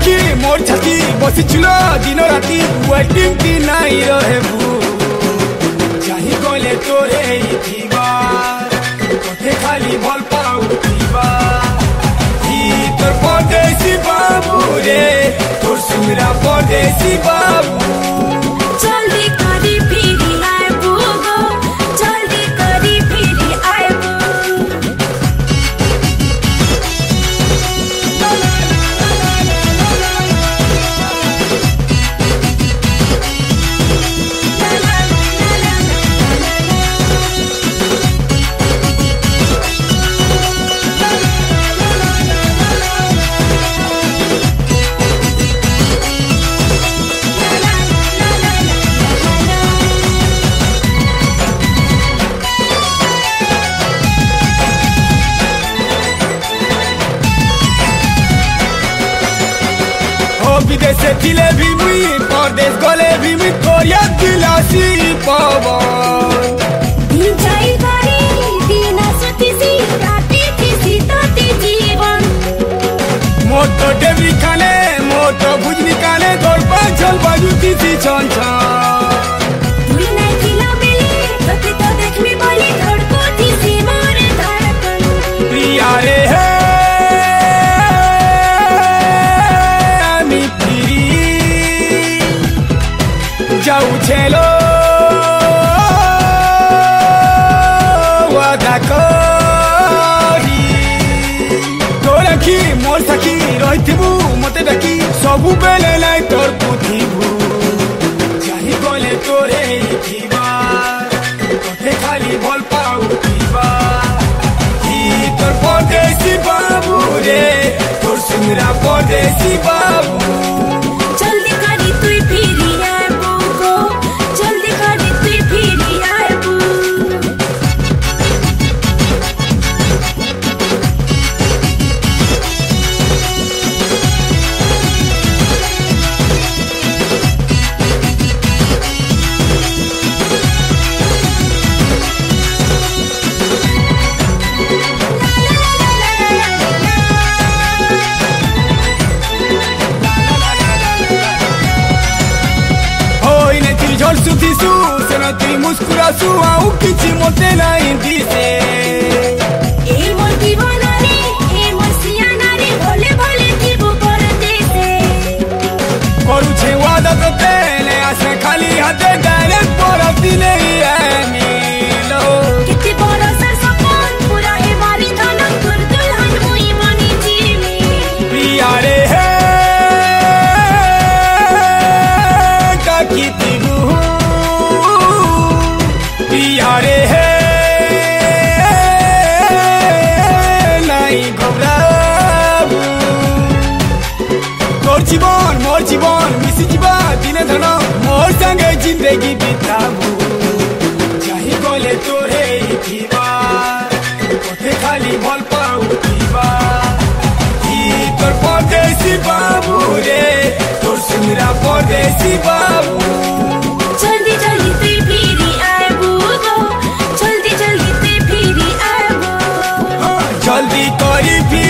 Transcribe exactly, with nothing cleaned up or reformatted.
रखी मोर छाती बसिছিল दिन राति वेटिंग की नाई रहेबू चाही गले तोरे थीबा कोठे खाली भल पाउथीबा ई तोर परदेसी बाबू रे तोर सुरा परदेसी बाबू जल्दी करी फिरी आएबू गो जल्दी करी फिरी आएबू विदेश थिले भी मुई परदेश गले भी मुई तोरिया दिलासी पावा दिन जाई बारी दिन सतीसी राती किसी तोती जीवन मोटो डेबरी खाने मोटो भुजनी खाने तोर पाछल बाजू तीसी छन छन तुई नहीं खिला मिली तोती तो देखमी बोली धड़को तीसी मोरे धड़कन प्रिया रे है जाऊ छेलो वादा करी तो रखी मोर सखी रहीबू मते डाकी सबु बेले लाई तोर पुथीबू चाही गले तोरे थीबा कोठे खाली भल पाउथीबा ई तोर परदेसी बाबू रे तोर सुरा परदेसी बाबू जल्दी करी तुई फिरी आएबू गो जल्दी करी तुई फिरी आएबू झोल सुधीसु सेना तुई मुस्कुरासु आउ किछि मते नाही दिसे ए मोर दीवाना रे ए मोर सियाना रे भोले भोले जीवो परदेसे करू छे वादा तोते ले आसे खाली हाथे डायरेक्ट पर दिले मिलो किति बरसा सपन पूरा हे मारी धनक तोर दुल्हन मुई बनी जीवी प्रिया रे है का किति यारे है नहीं घबराबू तोर जीवन मोर जीवन मिसी जीवा दिने धन मोर संगे जिंदगी बिताबू चाही गले तोरे थीबा कोठे खाली भल पाउथीबा ई तोर परदेसी बाबू रे तोर सुरा परदेसी बाबू जल्दी जल्दी तुई फिरी आएबू गो जल्दी जल्दी तुई फिरी आएबू जल्दी करी